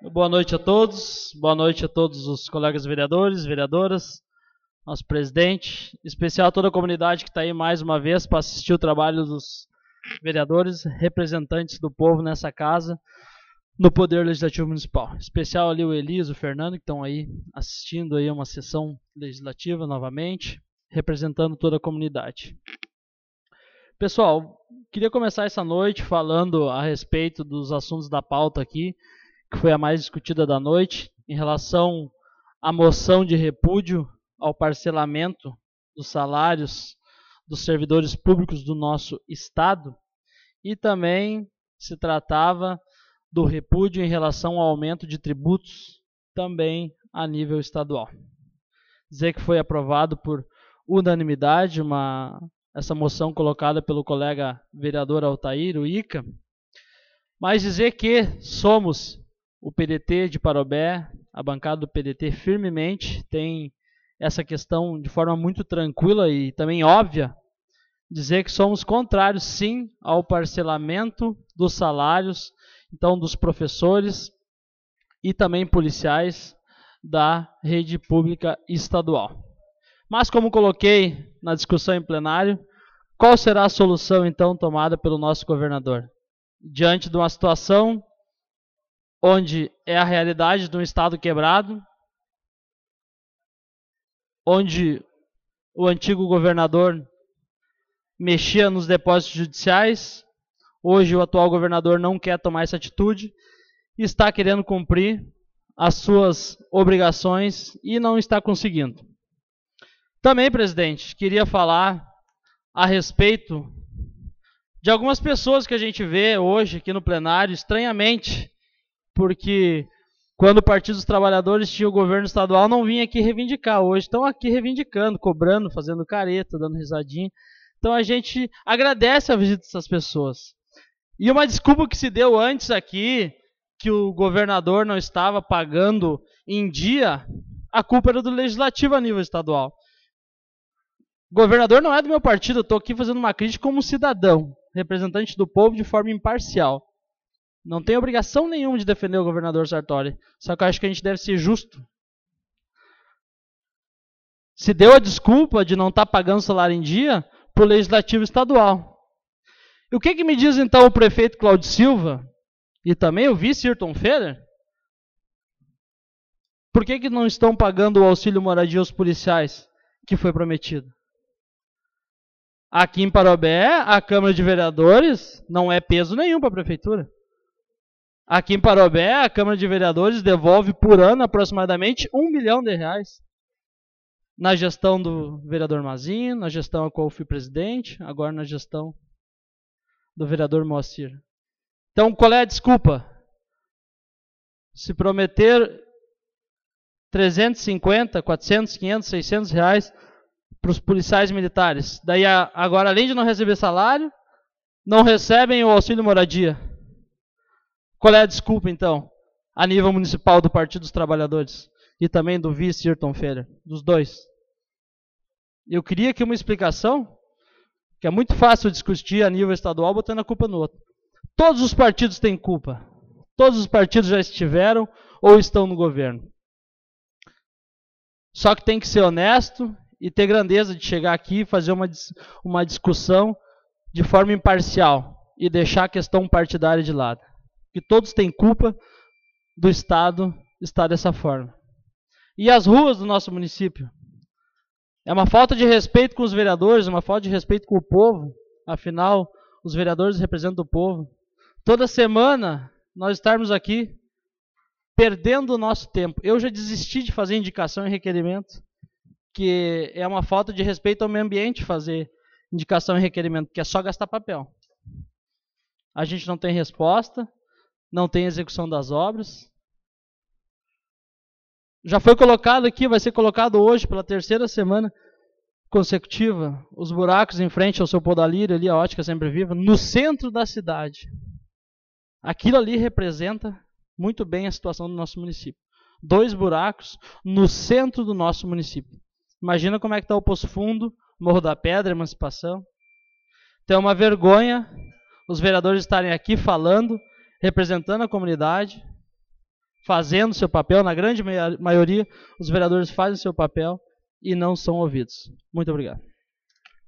Boa noite a todos os colegas vereadores, vereadoras, nosso presidente, em especial a toda a comunidade que está aí mais uma vez para assistir o trabalho dos vereadores, representantes do povo nessa casa, no Poder Legislativo Municipal. Em especial ali o Elias, o Fernando, que estão aí assistindo aí uma sessão legislativa novamente, representando toda a comunidade. Pessoal, queria começar essa noite falando a respeito dos assuntos da pauta aqui, que foi a mais discutida da noite, em relação à moção de repúdio ao parcelamento dos salários dos servidores públicos do nosso Estado, e também se tratava do repúdio em relação ao aumento de tributos, também a nível estadual. Dizer que foi aprovado por unanimidade essa moção colocada pelo colega vereador Altair, o Ica, mas dizer que somos o PDT de Parobé, a bancada do PDT firmemente tem essa questão de forma muito tranquila e também óbvia, dizer que somos contrários sim ao parcelamento dos salários, então dos professores e também policiais da rede pública estadual. Mas como coloquei na discussão em plenário, qual será a solução então tomada pelo nosso governador? Diante de uma situação onde é a realidade de um Estado quebrado, onde o antigo governador mexia nos depósitos judiciais, hoje o atual governador não quer tomar essa atitude, está querendo cumprir as suas obrigações e não está conseguindo. Também, presidente, queria falar a respeito de algumas pessoas que a gente vê hoje aqui no plenário, estranhamente, porque quando o Partido dos Trabalhadores tinha o governo estadual, não vinha aqui reivindicar. Hoje estão aqui reivindicando, cobrando, fazendo careta, dando risadinha. Então a gente agradece a visita dessas pessoas. E uma desculpa que se deu antes aqui, que o governador não estava pagando em dia, a culpa era do legislativo a nível estadual. O governador não é do meu partido, eu estou aqui fazendo uma crítica como cidadão, representante do povo de forma imparcial. Não tem obrigação nenhuma de defender o governador Sartori. Só que eu acho que a gente deve ser justo. Se deu a desculpa de não estar pagando salário em dia para o legislativo estadual. E o que me diz então o prefeito Cláudio Silva e também o vice Ayrton Feller? Por que não estão pagando o auxílio moradia aos policiais que foi prometido? Aqui em Parobé, a Câmara de Vereadores não é peso nenhum para a prefeitura. Aqui em Parobé, a Câmara de Vereadores devolve por ano aproximadamente R$1 milhão. Na gestão do vereador Mazinho, na gestão a qual eu fui presidente, agora na gestão do vereador Moacir. Então, qual é a desculpa? Se prometer 350, 400, 500, 600 reais para os policiais militares. Daí, agora, além de não receber salário, não recebem o auxílio moradia. Qual é a desculpa, então, a nível municipal do Partido dos Trabalhadores e também do vice Ayrton Feller, dos dois? Eu queria aqui uma explicação, que é muito fácil discutir a nível estadual botando a culpa no outro. Todos os partidos têm culpa. Todos os partidos já estiveram ou estão no governo. Só que tem que ser honesto e ter grandeza de chegar aqui e fazer uma discussão de forma imparcial e deixar a questão partidária de lado. Que todos têm culpa do Estado estar dessa forma. E as ruas do nosso município? É uma falta de respeito com os vereadores, uma falta de respeito com o povo. Afinal, os vereadores representam o povo. Toda semana nós estarmos aqui perdendo o nosso tempo. Eu já desisti de fazer indicação e requerimento, que é uma falta de respeito ao meio ambiente fazer indicação e requerimento, que é só gastar papel. A gente não tem resposta, não tem execução das obras. Já foi colocado aqui, vai ser colocado hoje, pela terceira semana consecutiva, os buracos em frente ao seu Podalírio, ali a Ótica Sempre Viva, no centro da cidade. Aquilo ali representa muito bem a situação do nosso município. 2 buracos no centro do nosso município. Imagina como é que está o Poço Fundo, Morro da Pedra, Emancipação. Então é uma vergonha os vereadores estarem aqui falando, representando a comunidade, fazendo seu papel, na grande maioria, os vereadores fazem seu papel e não são ouvidos. Muito obrigado.